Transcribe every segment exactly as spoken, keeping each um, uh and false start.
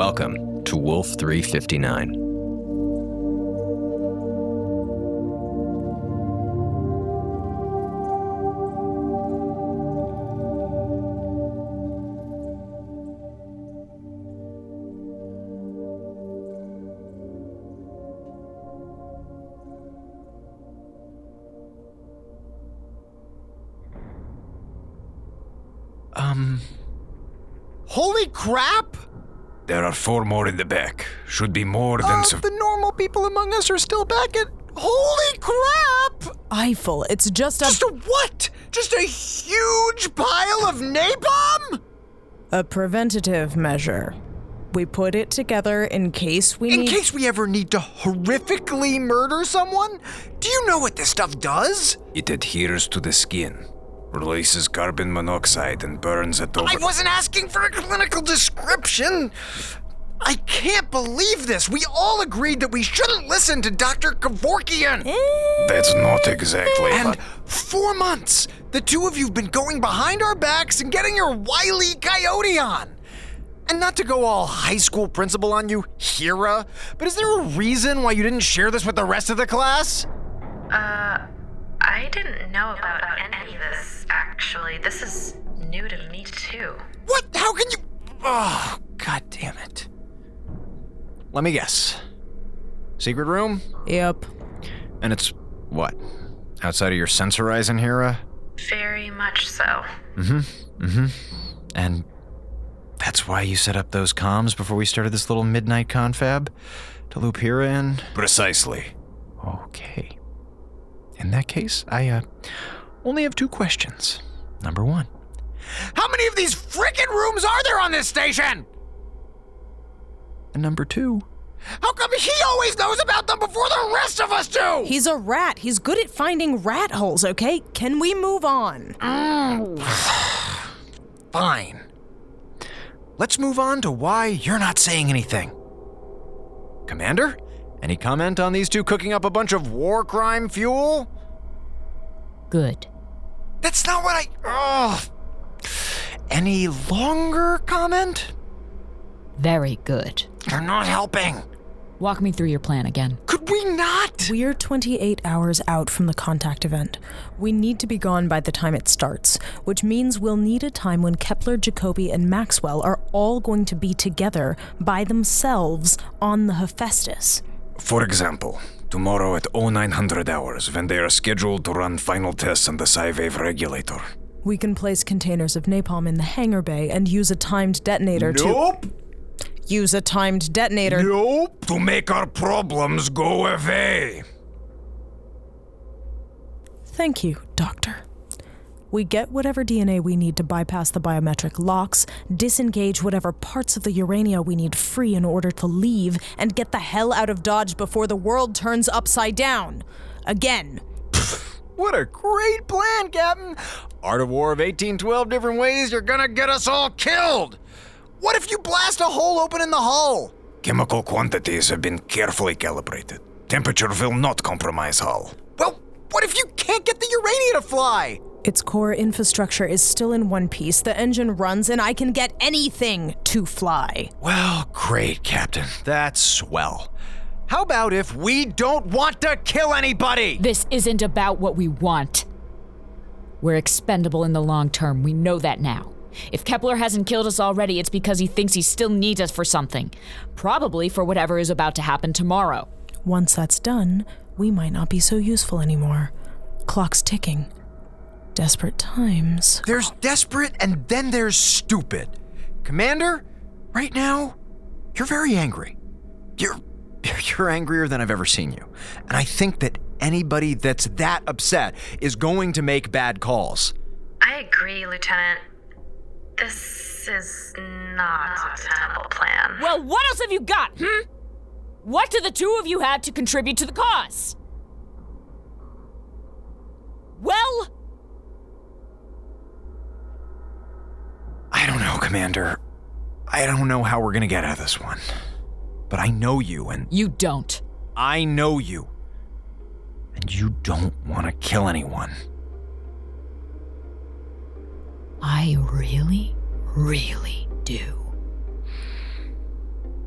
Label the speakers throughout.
Speaker 1: Welcome to Wolf three fifty-nine.
Speaker 2: Um... Holy crap!
Speaker 3: There are four more in the back. Should be more than...
Speaker 2: Uh,
Speaker 3: Su-
Speaker 2: the normal people among us are still back at... Holy crap!
Speaker 4: Eiffel, it's just a...
Speaker 2: Just a what? Just a huge pile of napalm?
Speaker 4: A preventative measure. We put it together in case we
Speaker 2: In
Speaker 4: need...
Speaker 2: case we ever need to horrifically murder someone? Do you know what this stuff does?
Speaker 3: It adheres to the skin, releases carbon monoxide, and burns it over...
Speaker 2: I wasn't asking for a clinical description. I can't believe this. We all agreed that we shouldn't listen to Doctor Kevorkian.
Speaker 3: That's not exactly...
Speaker 2: And
Speaker 3: but
Speaker 2: four months, the two of you've been going behind our backs and getting your Wile E. Coyote on. And not to go all high school principal on you, Hera, but is there a reason why you didn't share this with the rest of the class?
Speaker 5: Uh, I didn't know about any of this, actually. This is new to me, too.
Speaker 2: What? How can you... Oh, god damn it. Let me guess. Secret room?
Speaker 4: Yep.
Speaker 2: And it's, what, outside of your sensor horizon, Hera?
Speaker 5: Very much so.
Speaker 2: Mm-hmm, mm-hmm. And that's why you set up those comms before we started this little midnight confab? To loop Hera in?
Speaker 3: Precisely.
Speaker 2: Okay. In that case, I, uh, only have two questions. Number one. How many of these frickin' rooms are there on this station? And number two. How come he always knows about them before the rest of us do?
Speaker 4: He's a rat. He's good at finding rat holes, okay? Can we move on?
Speaker 2: Mm. Fine. Let's move on to why you're not saying anything. Commander, any comment on these two cooking up a bunch of war crime fuel?
Speaker 6: Good.
Speaker 2: That's not what I... Oh. Any longer comment?
Speaker 6: Very good.
Speaker 2: You're not helping.
Speaker 6: Walk me through your plan again.
Speaker 2: Could we not?
Speaker 4: We're twenty-eight hours out from the contact event. We need to be gone by the time it starts, which means we'll need a time when Kepler, Jacobi, and Maxwell are all going to be together by themselves on the Hephaestus.
Speaker 3: For example, tomorrow at oh nine hundred hours, when they are scheduled to run final tests on the Psy-Wave regulator.
Speaker 4: We can place containers of napalm in the hangar bay and use a timed detonator to...
Speaker 3: Nope!
Speaker 4: Use a timed detonator...
Speaker 3: Nope! To make our problems go away!
Speaker 4: Thank you, Doctor. We get whatever D N A we need to bypass the biometric locks, disengage whatever parts of the Urania we need free in order to leave, and get the hell out of Dodge before the world turns upside down. Again.
Speaker 2: What a great plan, Captain! Art of War of eighteen twelve different ways you're gonna get us all killed! What if you blast a hole open in the hull?
Speaker 3: Chemical quantities have been carefully calibrated. Temperature will not compromise hull.
Speaker 2: Well, what if you can't get the Urania to fly?
Speaker 4: Its core infrastructure is still in one piece, the engine runs, and I can get anything to fly.
Speaker 2: Well, great, Captain. That's swell. How about if we don't want to kill anybody?
Speaker 6: This isn't about what we want. We're expendable in the long term. We know that now. If Kepler hasn't killed us already, it's because he thinks he still needs us for something. Probably for whatever is about to happen tomorrow.
Speaker 4: Once that's done, we might not be so useful anymore. Clock's ticking. Desperate times.
Speaker 2: There's desperate and then there's stupid. Commander, right now, you're very angry. You're you're angrier than I've ever seen you. And I think that anybody that's that upset is going to make bad calls.
Speaker 5: I agree, Lieutenant. This is not a tenable plan.
Speaker 6: Well, what else have you got, hmm? What do the two of you have to contribute to the cause? Well...
Speaker 2: I don't know, Commander. I don't know how we're gonna get out of this one. But I know you, and...
Speaker 6: You don't.
Speaker 2: I know you. And you don't want to kill anyone.
Speaker 6: I really, really do.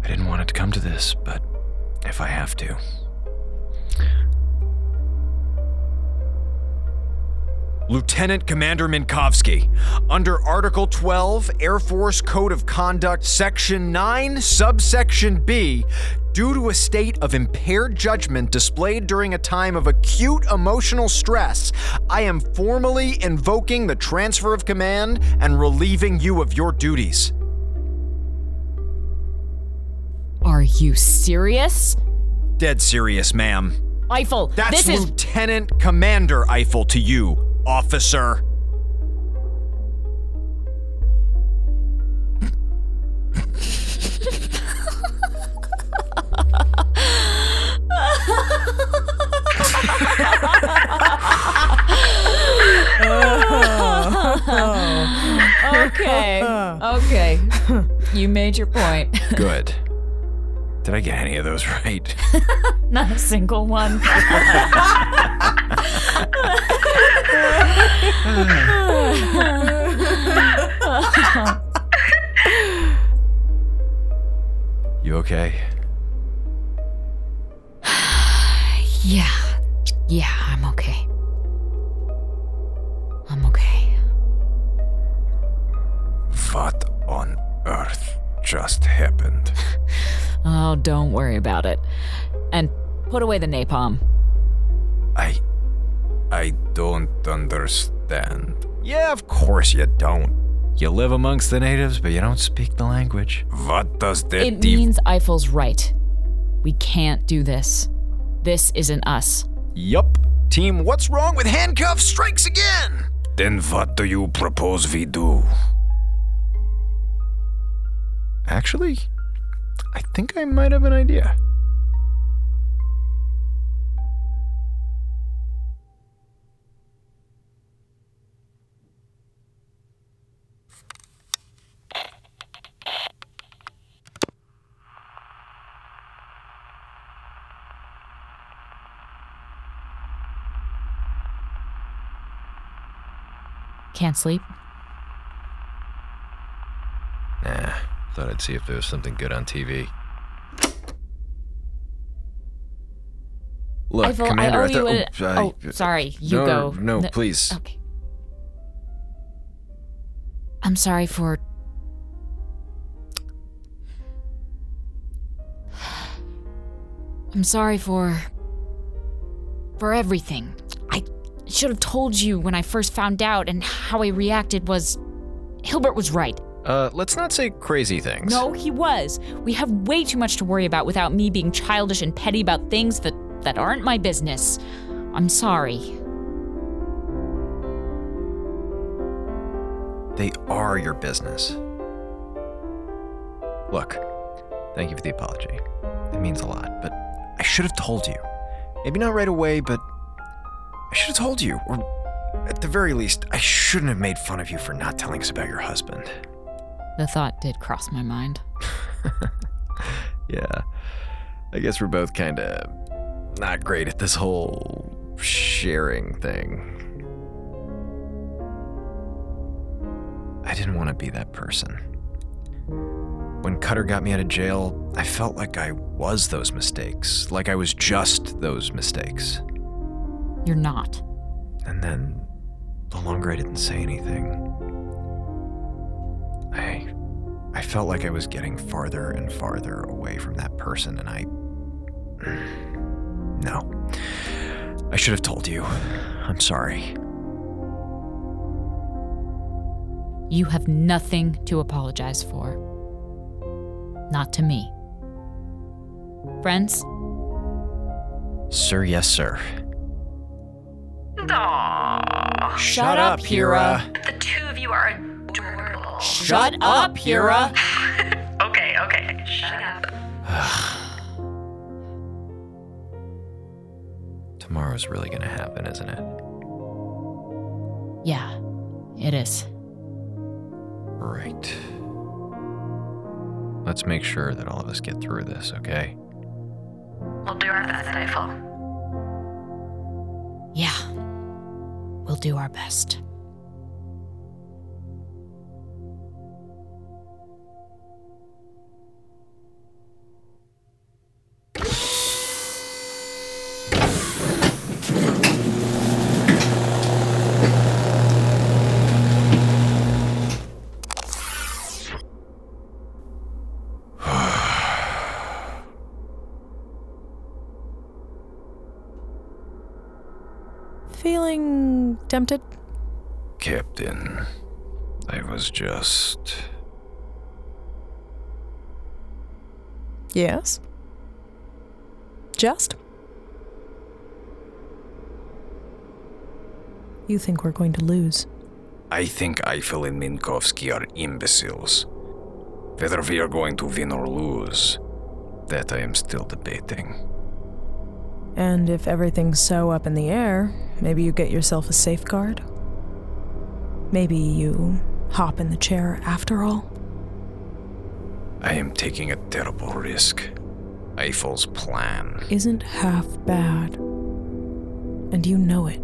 Speaker 2: didn't want it to come to this, but if I have to. Lieutenant Commander Minkowski, under Article twelve, Air Force Code of Conduct, Section nine, Subsection B, due to a state of impaired judgment displayed during a time of acute emotional stress, I am formally invoking the transfer of command and relieving you of your duties.
Speaker 6: Are you serious?
Speaker 2: Dead serious, ma'am.
Speaker 6: Eiffel,
Speaker 2: That's
Speaker 6: this is...
Speaker 2: Lieutenant Commander Eiffel to you, officer.
Speaker 6: Okay, okay. You made your point.
Speaker 2: Good. Did I get any of those right?
Speaker 6: Not a single one.
Speaker 2: You okay?
Speaker 6: Yeah. Yeah, I'm okay. I'm okay.
Speaker 3: What on earth just happened?
Speaker 6: Oh, don't worry about it. And put away the napalm.
Speaker 3: I... I don't understand.
Speaker 2: Yeah, of course you don't. You live amongst the natives, but you don't speak the language.
Speaker 3: What does that
Speaker 6: It
Speaker 3: div-
Speaker 6: means Eiffel's right. We can't do this. This isn't us.
Speaker 2: Yup. Team What's Wrong with Handcuffs strikes again!
Speaker 3: Then what do you propose we do?
Speaker 2: Actually, I think I might have an idea.
Speaker 6: Can't sleep?
Speaker 1: Nah, thought I'd see if there was something good on T V. Look,
Speaker 6: Eiffel,
Speaker 1: Commander,
Speaker 6: I owe
Speaker 1: I thought.
Speaker 6: you a-
Speaker 1: oops, I-
Speaker 6: oh, sorry. You
Speaker 1: no,
Speaker 6: go.
Speaker 1: No, no,
Speaker 6: N-
Speaker 1: please.
Speaker 6: Okay. I'm sorry for... I'm sorry for... for everything. I should have told you when I first found out, and how I reacted was... Hilbert was right.
Speaker 1: Uh, let's not say crazy things.
Speaker 6: No, he was. We have way too much to worry about without me being childish and petty about things that, that aren't my business. I'm sorry.
Speaker 2: They are your business. Look, thank you for the apology. It means a lot, but I should have told you. Maybe not right away, but I should have told you. Or at the very least, I shouldn't have made fun of you for not telling us about your husband.
Speaker 6: The thought did cross my mind.
Speaker 1: Yeah. I guess we're both kinda not great at this whole sharing thing.
Speaker 2: I didn't want to be that person. When Cutter got me out of jail, I felt like I was those mistakes, like I was just those mistakes.
Speaker 6: You're not.
Speaker 2: And then, the longer I didn't say anything, I I felt like I was getting farther and farther away from that person, and I... No. I should have told you. I'm sorry.
Speaker 6: You have nothing to apologize for. Not to me. Friends?
Speaker 2: Sir, yes, sir.
Speaker 5: Aww.
Speaker 6: Shut up, Hira.
Speaker 5: The two of you are adorable.
Speaker 6: Shut up, Hira.
Speaker 5: Okay, okay. Shut up.
Speaker 2: Tomorrow's really gonna happen, isn't it?
Speaker 6: Yeah, it is.
Speaker 2: Right. Let's make sure that all of us get through this, okay?
Speaker 5: We'll do our best, Eiffel.
Speaker 6: Yeah. We'll do our best.
Speaker 4: feeling tempted?
Speaker 3: Captain, I was just...
Speaker 4: Yes? Just? You think we're going to lose?
Speaker 3: I think Eiffel and Minkowski are imbeciles. Whether we are going to win or lose, that I am still debating.
Speaker 4: And if everything's so up in the air, maybe you get yourself a safeguard? Maybe you hop in the chair after all?
Speaker 3: I am taking a terrible risk. Eiffel's plan
Speaker 4: Isn't half bad. And you know it.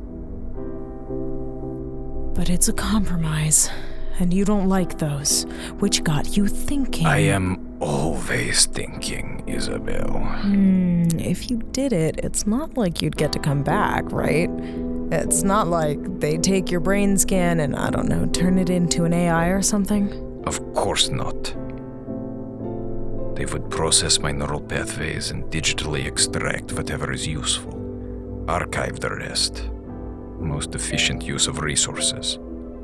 Speaker 4: But it's a compromise, and you don't like those, which got you thinking.
Speaker 3: I am always thinking, Isabel.
Speaker 4: Hmm, if you did it, it's not like you'd get to come back, right? It's not like they take your brain scan and, I don't know, turn it into an A I or something.
Speaker 3: Of course not. They would process my neural pathways and digitally extract whatever is useful. Archive the rest. Most efficient use of resources.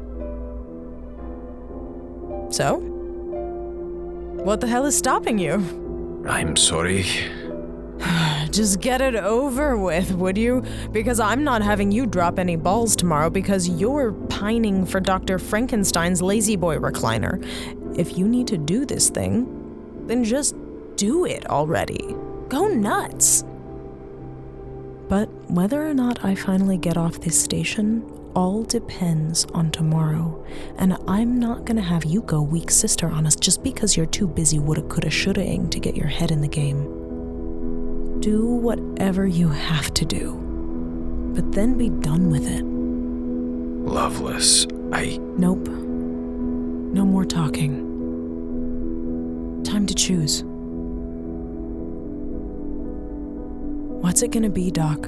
Speaker 4: So? What the hell is stopping you?
Speaker 3: I'm sorry.
Speaker 4: Just get it over with, would you? Because I'm not having you drop any balls tomorrow because you're pining for Doctor Frankenstein's lazy boy recliner. If you need to do this thing, then just do it already. Go nuts. But whether or not I finally get off this station all depends on tomorrow. And I'm not gonna have you go weak sister on us just because you're too busy woulda, coulda, shoulda-ing to get your head in the game. Do whatever you have to do, but then be done with it.
Speaker 3: Loveless, I...
Speaker 4: Nope. No more talking. Time to choose. What's it gonna be, Doc?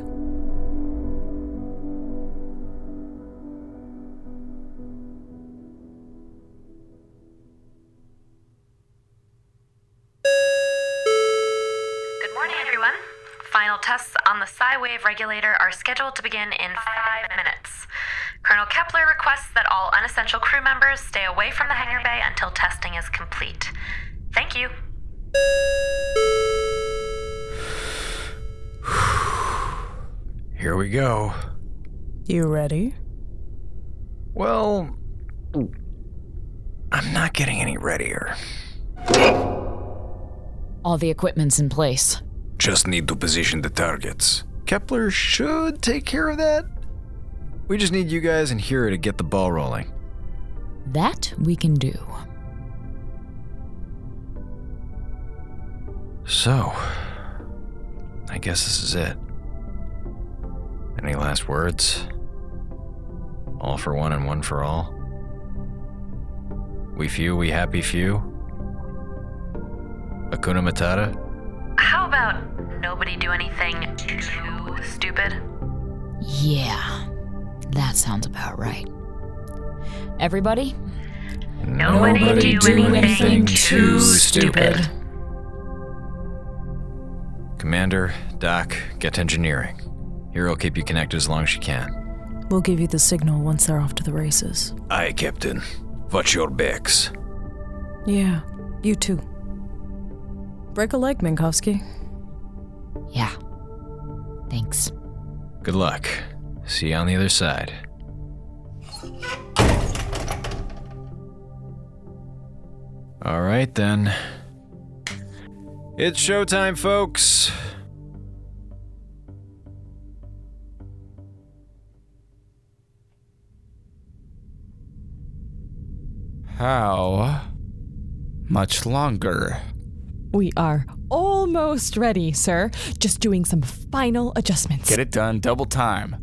Speaker 5: Good morning, everyone. Final tests on the Psy-Wave regulator are scheduled to begin in five minutes. Colonel Kepler requests that all unessential crew members stay away from the hangar bay until testing is complete. Thank you.
Speaker 3: Here we go.
Speaker 4: You ready?
Speaker 3: Well, I'm not getting any readier.
Speaker 6: All the equipment's in place.
Speaker 3: Just need to position the targets.
Speaker 1: Kepler should take care of that. We just need you guys in here to get the ball rolling.
Speaker 6: That we can do.
Speaker 1: So, I guess this is it. Any last words? All for one and one for all? We few, we happy few? Hakuna Matata?
Speaker 5: How about nobody do anything too stupid?
Speaker 6: Yeah, that sounds about right. Everybody?
Speaker 5: Nobody, Nobody do, do anything, anything too stupid. stupid.
Speaker 1: Commander, Doc, get to engineering. Here will keep you connected as long as you can.
Speaker 4: We'll give you the signal once they're off to the races.
Speaker 3: Aye, Captain. Watch your backs.
Speaker 4: Yeah, you too. Break a leg, Minkowski.
Speaker 6: Yeah. Thanks.
Speaker 1: Good luck. See you on the other side. All right, then. It's showtime, folks.
Speaker 7: How much longer?
Speaker 8: We are almost ready, sir. Just doing some final adjustments.
Speaker 7: Get it done, double time.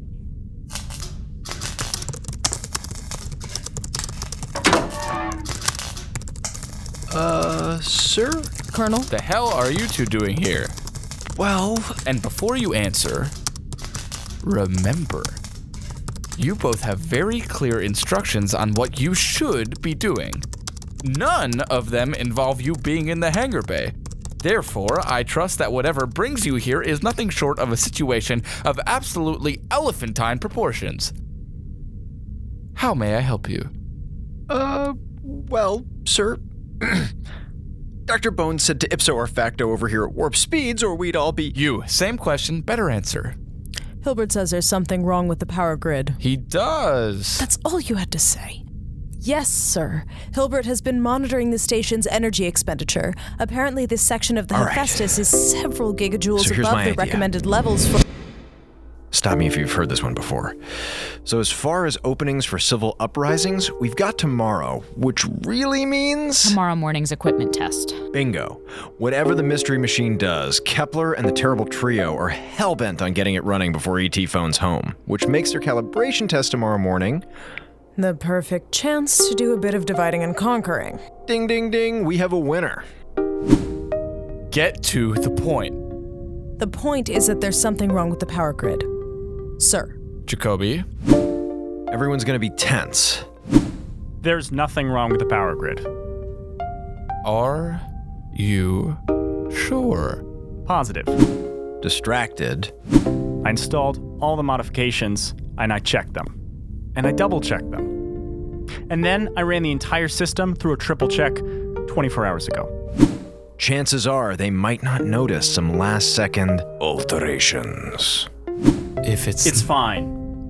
Speaker 1: Uh, sir?
Speaker 4: Colonel?
Speaker 7: The hell are you two doing here?
Speaker 1: Well...
Speaker 7: And before you answer, remember, you both have very clear instructions on what you should be doing. None of them involve you being in the hangar bay. Therefore, I trust that whatever brings you here is nothing short of a situation of absolutely elephantine proportions. How may I help you?
Speaker 2: Uh, well, sir, Doctor Bones said to ipso or facto over here at warp speeds, or we'd all be...
Speaker 7: You, same question, better answer.
Speaker 4: Hilbert says there's something wrong with the power grid.
Speaker 7: He does.
Speaker 4: That's all you had to say. Yes, sir. Hilbert has been monitoring the station's energy expenditure. Apparently, this section of the
Speaker 2: All right.
Speaker 4: Hephaestus is several gigajoules
Speaker 2: So here's
Speaker 4: above
Speaker 2: my
Speaker 4: the
Speaker 2: idea.
Speaker 4: recommended levels for...
Speaker 2: Stop me if you've heard this one before. So as far as openings for civil uprisings, we've got tomorrow, which really means...
Speaker 6: Tomorrow morning's equipment test.
Speaker 2: Bingo. Whatever the mystery machine does, Kepler and the Terrible Trio are hell-bent on getting it running before E T phones home, which makes their calibration test tomorrow morning...
Speaker 4: The perfect chance to do a bit of dividing and conquering.
Speaker 2: Ding, ding, ding, we have a winner.
Speaker 7: Get to the point.
Speaker 4: The point is that there's something wrong with the power grid. Sir.
Speaker 7: Jacoby?
Speaker 2: Everyone's gonna be tense.
Speaker 9: There's nothing wrong with the power grid.
Speaker 7: Are you sure?
Speaker 9: Positive.
Speaker 2: Distracted.
Speaker 9: I installed all the modifications, and I checked them. And I double-checked them. And then I ran the entire system through a triple check twenty-four hours ago.
Speaker 2: Chances are they might not notice some last-second alterations.
Speaker 7: If it's...
Speaker 9: It's fine.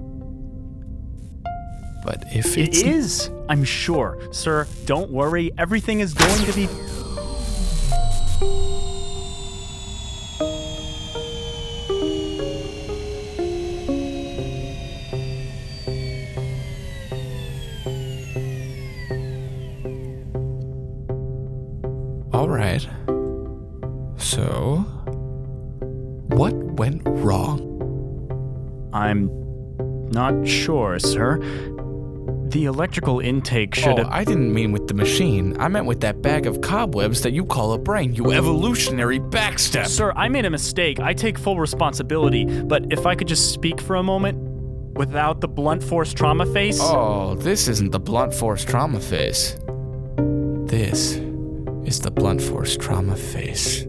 Speaker 7: But if
Speaker 9: It
Speaker 7: it's...
Speaker 9: is, I'm sure. Sir, don't worry. Everything is going to be...
Speaker 7: All right. So, what went wrong?
Speaker 9: I'm not sure, sir. The electrical intake should
Speaker 7: Oh,
Speaker 9: have...
Speaker 7: I didn't mean with the machine. I meant with that bag of cobwebs that you call a brain, you evolutionary backstep.
Speaker 9: Sir, I made a mistake. I take full responsibility. But if I could just speak for a moment without the blunt force trauma face.
Speaker 7: Oh, this isn't the blunt force trauma face. This is the blunt force trauma face.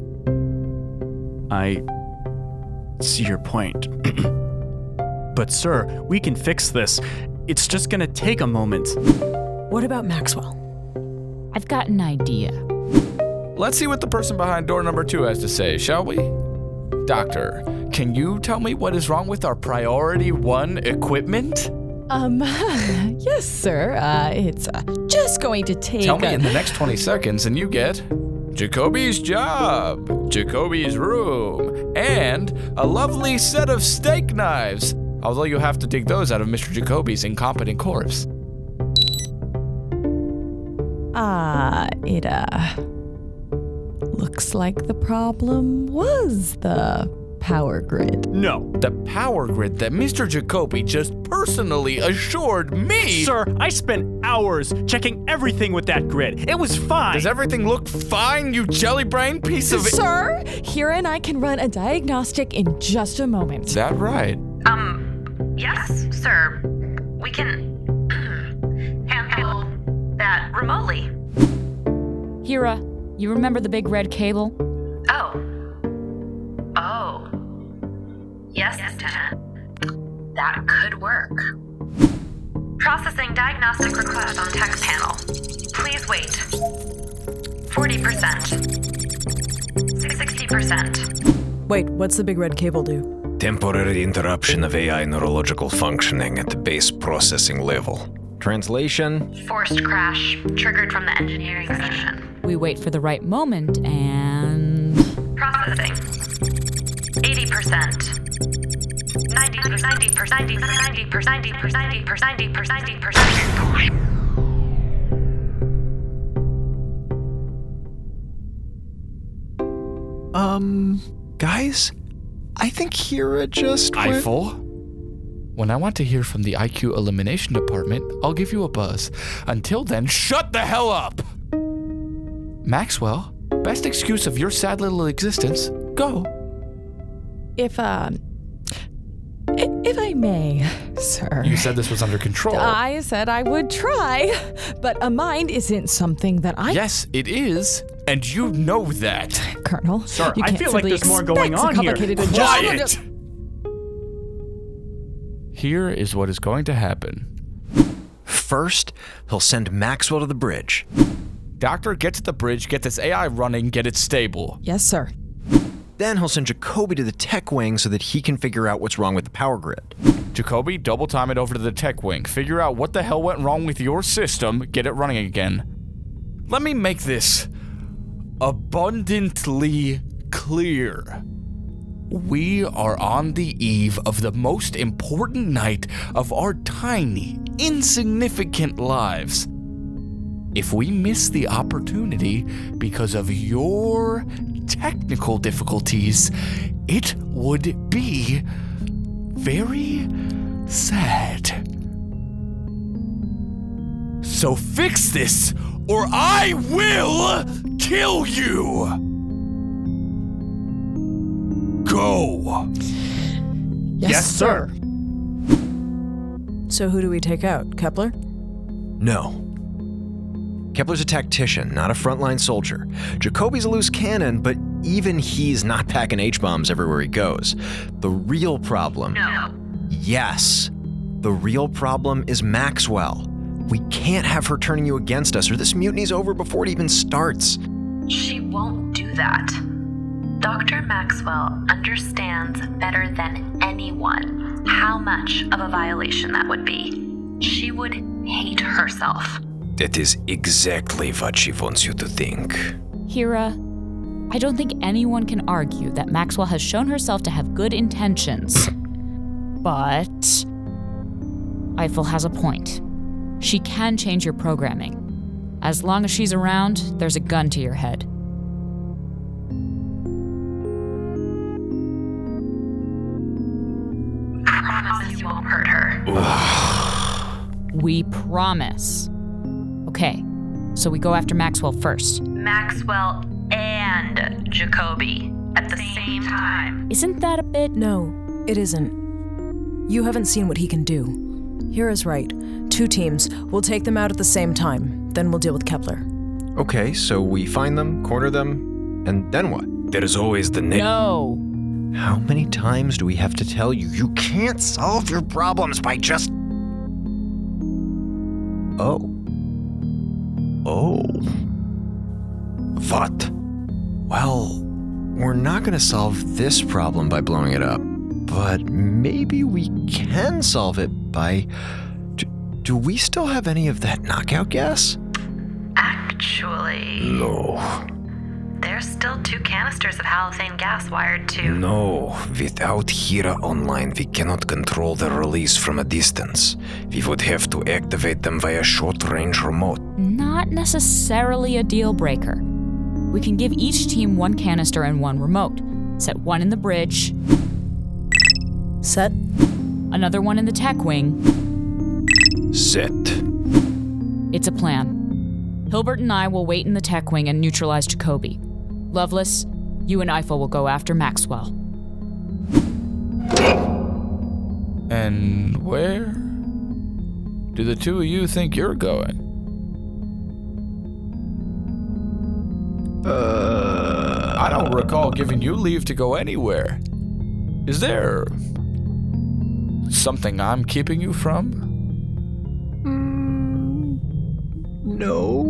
Speaker 9: I see your point. But sir, we can fix this. It's just gonna take a moment.
Speaker 4: What about Maxwell?
Speaker 6: I've got an idea.
Speaker 7: Let's see what the person behind door number two has to say, shall we? Doctor, can you tell me what is wrong with our priority one equipment?
Speaker 8: Um, yes, sir. Uh, it's uh, just going to take
Speaker 7: Tell me
Speaker 8: a-
Speaker 7: in the next twenty seconds and you get Jacoby's job, Jacoby's room, and a lovely set of steak knives. Although you'll have to dig those out of Mister Jacoby's incompetent corpse.
Speaker 8: Ah, it, uh, looks like the problem was the power grid.
Speaker 9: No.
Speaker 7: The power grid that Mister Jacoby just personally assured me.
Speaker 9: Sir, I spent hours checking everything with that grid. It was fine.
Speaker 7: Does everything look fine, you jelly brain piece of...
Speaker 8: Sir, Hira and I can run a diagnostic in just a moment.
Speaker 7: Is that right?
Speaker 5: Um, yes, sir. We can handle that remotely.
Speaker 6: Hira, you remember the big red cable?
Speaker 5: Oh. Oh. Yes, Lieutenant. That could work. Processing diagnostic request on text panel. Please wait. forty percent. sixty percent.
Speaker 4: Wait, what's the big red cable do?
Speaker 3: Temporary interruption of A I neurological functioning at the base processing level.
Speaker 2: Translation?
Speaker 5: Forced crash triggered from the engineering session.
Speaker 6: We wait for the right moment and...
Speaker 5: Processing. eighty percent. ninety percent. ninety percent. ninety percent. ninety percent. ninety percent. ninety percent. ninety percent.
Speaker 2: Um, guys? I think Hira just went...
Speaker 7: Eiffel? When I want to hear from the I Q elimination department, I'll give you a buzz. Until then, shut the hell up! Maxwell, best excuse of your sad little existence, go.
Speaker 8: If, um, i- if I may, sir.
Speaker 7: You said this was under control.
Speaker 8: I said I would try, but a mind isn't something that I...
Speaker 7: Yes, it is. And you know that.
Speaker 8: Colonel,
Speaker 9: Sir,
Speaker 8: you
Speaker 9: I
Speaker 8: can't
Speaker 9: feel like
Speaker 8: simply
Speaker 9: there's more going
Speaker 8: expect a
Speaker 9: on here.
Speaker 8: complicated adjustment-
Speaker 7: Quiet! Here is what is going to happen.
Speaker 2: First, he'll send Maxwell to the bridge.
Speaker 7: Doctor, get to the bridge, get this A I running, get it stable.
Speaker 8: Yes, sir.
Speaker 2: Then he'll send Jacoby to the tech wing so that he can figure out what's wrong with the power grid.
Speaker 7: Jacoby, double time it over to the tech wing. Figure out what the hell went wrong with your system, get it running again. Let me make this abundantly clear. We are on the eve of the most important night of our tiny, insignificant lives. If we miss the opportunity because of your technical difficulties, it would be very sad. So fix this, or I will kill you! Go!
Speaker 8: Yes,
Speaker 9: Yes, sir.
Speaker 4: So who do we take out? Kepler?
Speaker 2: No. Kepler's a tactician, not a frontline soldier. Jacoby's a loose cannon, but even he's not packing H-bombs everywhere he goes. The real problem...
Speaker 5: No.
Speaker 2: Yes. The real problem is Maxwell. We can't have her turning you against us, or this mutiny's over before it even starts.
Speaker 5: She won't do that. Doctor Maxwell understands better than anyone how much of a violation that would be. She would hate herself.
Speaker 3: That is exactly what she wants you to think.
Speaker 6: Hira, I don't think anyone can argue that Maxwell has shown herself to have good intentions. But Eiffel has a point. She can change your programming. As long as she's around, there's a gun to your head.
Speaker 5: Promise you won't hurt her.
Speaker 6: We promise. Okay, so we go after Maxwell first.
Speaker 5: Maxwell and Jacoby at the same time.
Speaker 6: Isn't that a bit...
Speaker 4: No, it isn't. You haven't seen what he can do. Hira's right. Two teams. We'll take them out at the same time. Then we'll deal with Kepler.
Speaker 2: Okay, so we find them, corner them, and then what?
Speaker 3: There is always the next.
Speaker 6: No.
Speaker 2: How many times do we have to tell you you can't solve your problems by just... Oh. Oh.
Speaker 3: What?
Speaker 2: Well, we're not going to solve this problem by blowing it up, but maybe we can solve it by... Do, do we still have any of that knockout gas?
Speaker 5: Actually,
Speaker 3: No.
Speaker 5: there's still two canisters of halothane gas wired to...
Speaker 3: No. Without Hira online, we cannot control the release from a distance. We would have to activate them via short-range remote.
Speaker 6: Not necessarily a deal breaker. We can give each team one canister and one remote. Set one in the bridge,
Speaker 4: Set?
Speaker 6: another one in the tech wing.
Speaker 3: Set.
Speaker 6: It's a plan. Hilbert and I will wait in the tech wing and neutralize Jacoby. Lovelace, you and Eiffel will go after Maxwell.
Speaker 7: And where do the two of you think you're going?
Speaker 2: Uh...
Speaker 7: I don't recall giving you leave to go anywhere. Is there something I'm keeping you from?
Speaker 2: No.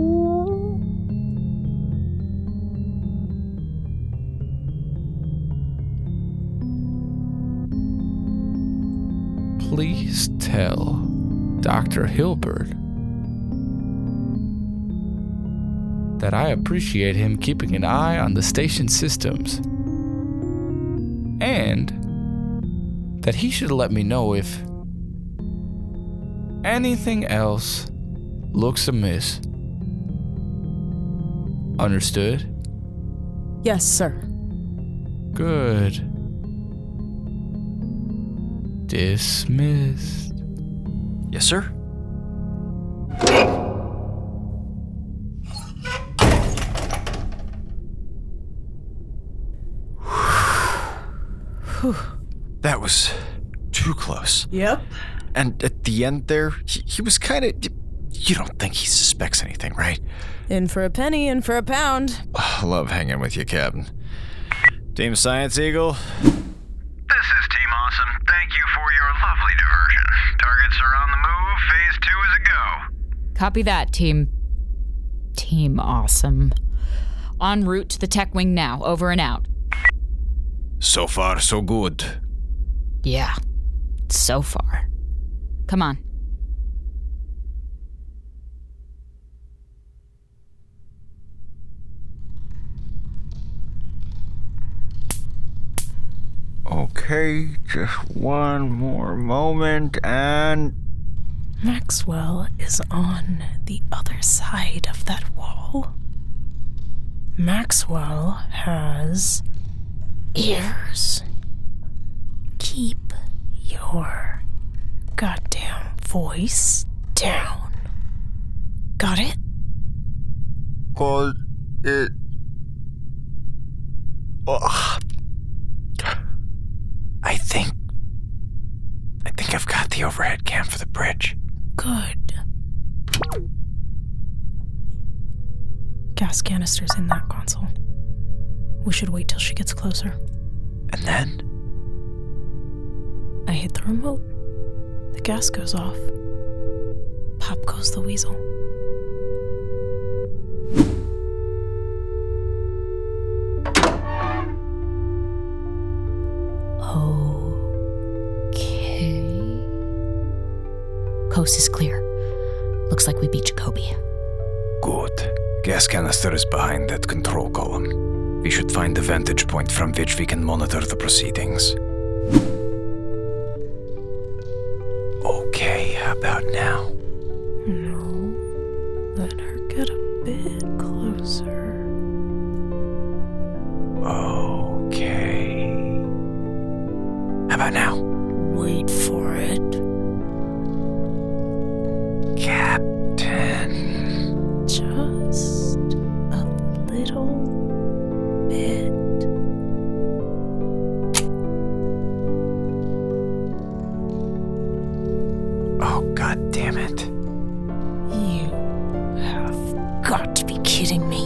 Speaker 7: Please tell Doctor Hilbert that I appreciate him keeping an eye on the station systems, and that he should let me know if anything else looks amiss. Understood?
Speaker 4: Yes, sir.
Speaker 7: Good. Dismissed.
Speaker 2: Yes, sir? That was too close.
Speaker 4: Yep.
Speaker 2: And at the end there, he, he was kind of... You don't think he suspects anything, right?
Speaker 4: In for a penny, in for a pound.
Speaker 1: I love hanging with you, Captain. Team Science Eagle?
Speaker 10: This is Team Awesome. Thank you for your lovely diversion. Targets are on the move. Phase two is a go.
Speaker 6: Copy that, team. Team Awesome. En route to the tech wing now. Over and out.
Speaker 3: So far, so good.
Speaker 6: Yeah. So far. Come on.
Speaker 2: Okay, just one more moment and...
Speaker 4: Maxwell is on the other side of that wall. Maxwell has ears. Keep your goddamn voice down. Got it?
Speaker 2: Got it. Oh. I think... I think I've got the overhead cam for the bridge.
Speaker 4: Good. Gas canister's in that console. We should wait till she gets closer.
Speaker 2: And then?
Speaker 4: I hit the remote. The gas goes off. Pop goes the weasel.
Speaker 6: Okay. Coast is clear. Looks like we beat Jacoby.
Speaker 3: Good. Gas canister is behind that control column. We should find the vantage point from which we can monitor the proceedings.
Speaker 2: Okay, how about now?
Speaker 4: No. Let her get a bit closer.
Speaker 2: Okay. How about now?
Speaker 4: Wait for it.
Speaker 2: Captain.
Speaker 4: Just a little bit.
Speaker 2: Oh, god damn it.
Speaker 4: You have got to be kidding me.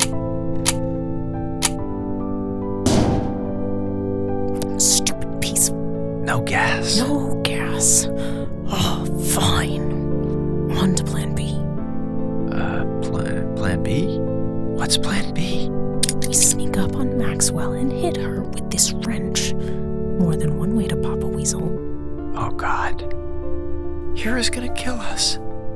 Speaker 4: Stupid piece of...
Speaker 2: No gas.
Speaker 4: No gas. Oh, fine. On to plan B.
Speaker 2: Uh, plan, plan B? What's plan B?
Speaker 4: We sneak up on Maxwell and hit her with this wrench. More than one way to pop a weasel.
Speaker 2: Oh, God. Hira's gonna kill us.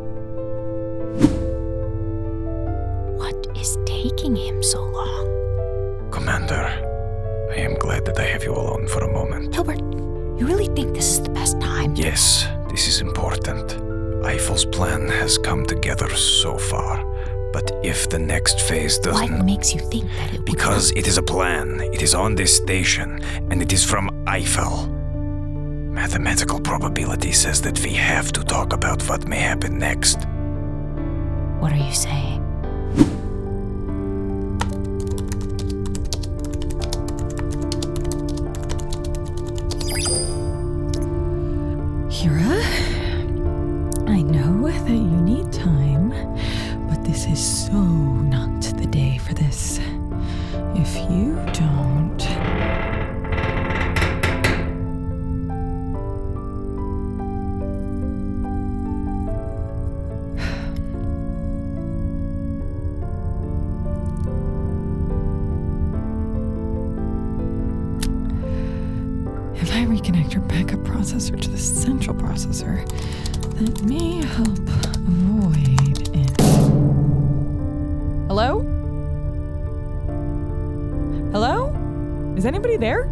Speaker 6: What is taking him so long?
Speaker 3: Commander, I am glad that I have you alone for a moment.
Speaker 6: Hilbert, you really think this is the best time?
Speaker 3: Yes, this is important. Eiffel's plan has come together so far, but if the next phase doesn't...
Speaker 6: What makes you think that it would...
Speaker 3: Because it is a plan. It is on this station, and it is from Eiffel. Mathematical probability says that we have to talk about what may happen next.
Speaker 6: What are you saying?
Speaker 8: Hira, I know that you need time, but this is so not the day for this. If you don't... If I reconnect your backup processor to the central processor, that may help avoid it. Hello? Hello? Is anybody there?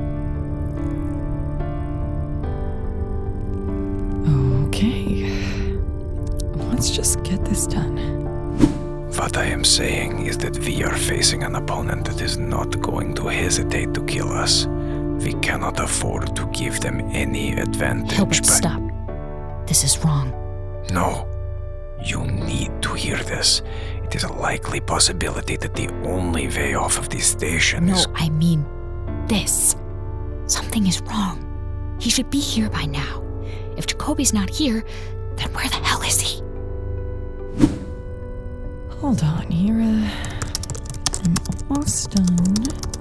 Speaker 8: Okay. Let's just get this done.
Speaker 3: What I am saying is that we are facing an opponent that is not going to hesitate to kill us. We cannot afford to give them any advantage.
Speaker 6: Hilbert,
Speaker 3: by...
Speaker 6: stop. This is wrong.
Speaker 3: No. You need to hear this. It is a likely possibility that the only way off of this station
Speaker 6: No,
Speaker 3: is...
Speaker 6: I mean this. Something is wrong. He should be here by now. If Jacoby's not here, then where the hell is he?
Speaker 8: Hold on, Hira. I'm almost done.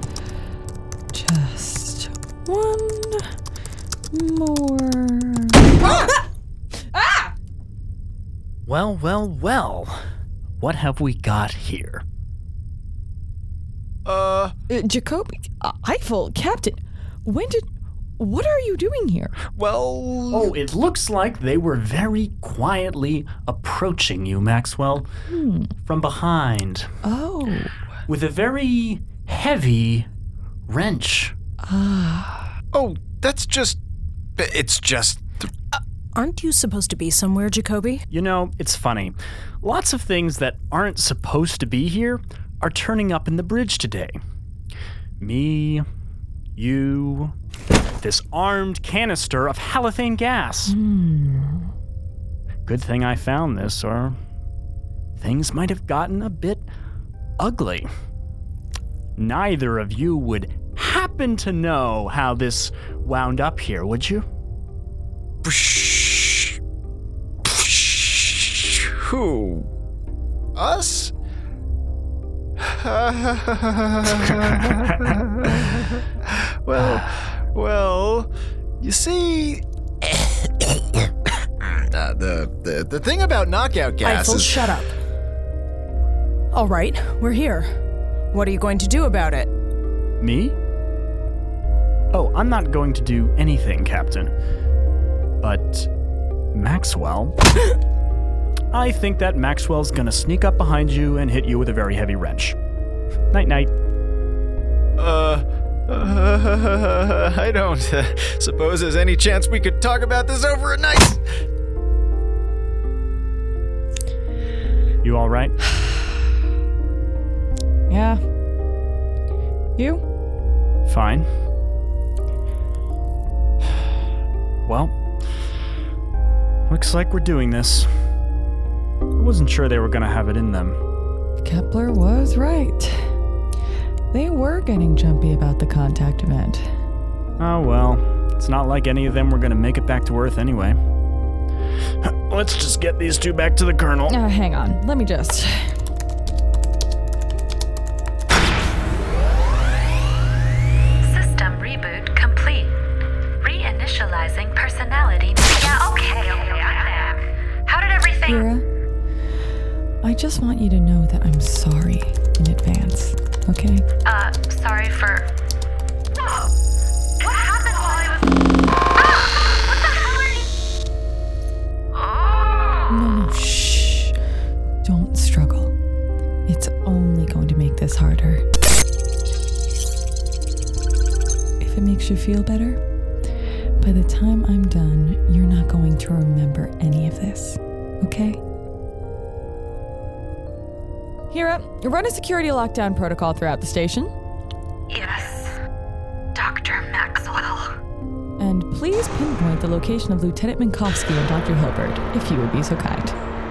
Speaker 8: Just one more.
Speaker 9: Ah! Ah! Well, well, well. What have we got here?
Speaker 2: Uh,
Speaker 8: Uh, Jacoby, uh, Eiffel, Captain, when did. What are you doing here?
Speaker 2: well.
Speaker 9: Oh, it looks like they were very quietly approaching you, Maxwell,
Speaker 8: Hmm.
Speaker 9: from behind,
Speaker 8: Oh.
Speaker 9: with a very heavy wrench.
Speaker 8: Ah.
Speaker 2: Oh, that's just. It's just.
Speaker 4: Aren't you supposed to be somewhere, Jacoby?
Speaker 9: You know, it's funny. Lots of things that aren't supposed to be here are turning up in the bridge today. Me, you, this armed canister of halothane gas.
Speaker 8: Hmm.
Speaker 9: Good thing I found this, or things might have gotten a bit ugly. Neither of you would happen to know how this wound up here, would you?
Speaker 2: Who? Us? well, well, you see, uh, the, the the thing about knockout gas
Speaker 4: Eiffel,
Speaker 2: is
Speaker 4: shut up. All right, we're here. What are you going to do about it?
Speaker 9: Me? Oh, I'm not going to do anything, Captain. But Maxwell? I think that Maxwell's gonna sneak up behind you and hit you with a very heavy wrench. Night-night.
Speaker 2: Uh, uh, I don't uh, suppose there's any chance we could talk about this over a night.
Speaker 9: You all right?
Speaker 8: Yeah. You?
Speaker 9: Fine. Well, looks like we're doing this. I wasn't sure they were gonna have it in them.
Speaker 8: Kepler was right. They were getting jumpy about the contact event.
Speaker 9: Oh well, it's not like any of them were gonna make it back to Earth anyway. Let's just get these two back to the Colonel.
Speaker 8: Uh, hang on, let me just.
Speaker 5: System reboot complete. Reinitializing personality. Yeah, okay, okay, I'm back. How did everything...
Speaker 8: Hira, I just want you to know that I'm sorry in advance, okay?
Speaker 5: Uh, sorry for... Whoa! What happened while I was... Ah! What the hell are you... Oh!
Speaker 8: No, no, shh. Don't struggle. It's only going to make this harder. If it makes you feel better, by the time I'm done, you're not going to remember any of this, okay? Hira, run a security lockdown protocol throughout the station.
Speaker 5: Yes. Doctor Maxwell.
Speaker 8: And please pinpoint the location of Lieutenant Minkowski and Doctor Hilbert, if you would be so kind.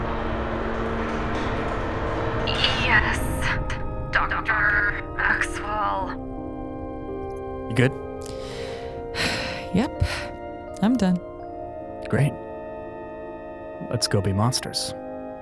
Speaker 5: Yes. Doctor Maxwell.
Speaker 9: You good?
Speaker 8: Yep, I'm done.
Speaker 9: Great. Let's go be monsters.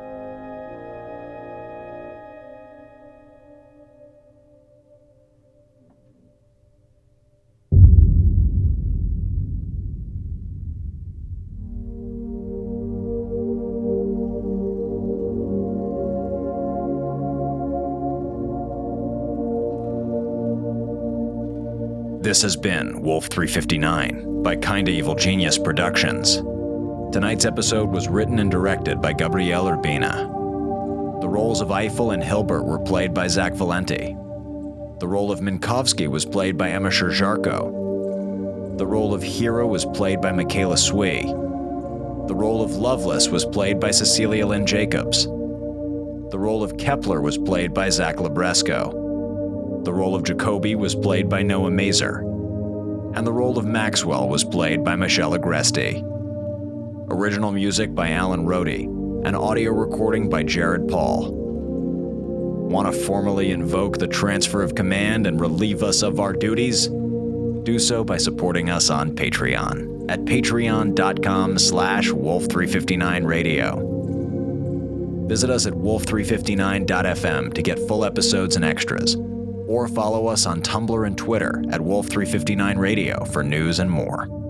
Speaker 1: This has been Wolf three fifty-nine by Kinda Evil Genius Productions. Tonight's episode was written and directed by Gabriel Urbina. The roles of Eiffel and Hilbert were played by Zach Valenti. The role of Minkowski was played by Emma Sherjarko. The role of Hira was played by Michaela Swee. The role of Loveless was played by Cecilia Lynn Jacobs. The role of Kepler was played by Zach Labresco. The role of Jacoby was played by Noah Mazer, and the role of Maxwell was played by Michelle Agresti. Original music by Alan Rohde, and audio recording by Jared Paul. Want to formally invoke the transfer of command and relieve us of our duties? Do so by supporting us on Patreon at patreon.com slash wolf359radio. Visit us at wolf three fifty-nine dot f m to get full episodes and extras. Or follow us on Tumblr and Twitter at wolf three fifty-nine radio for news and more.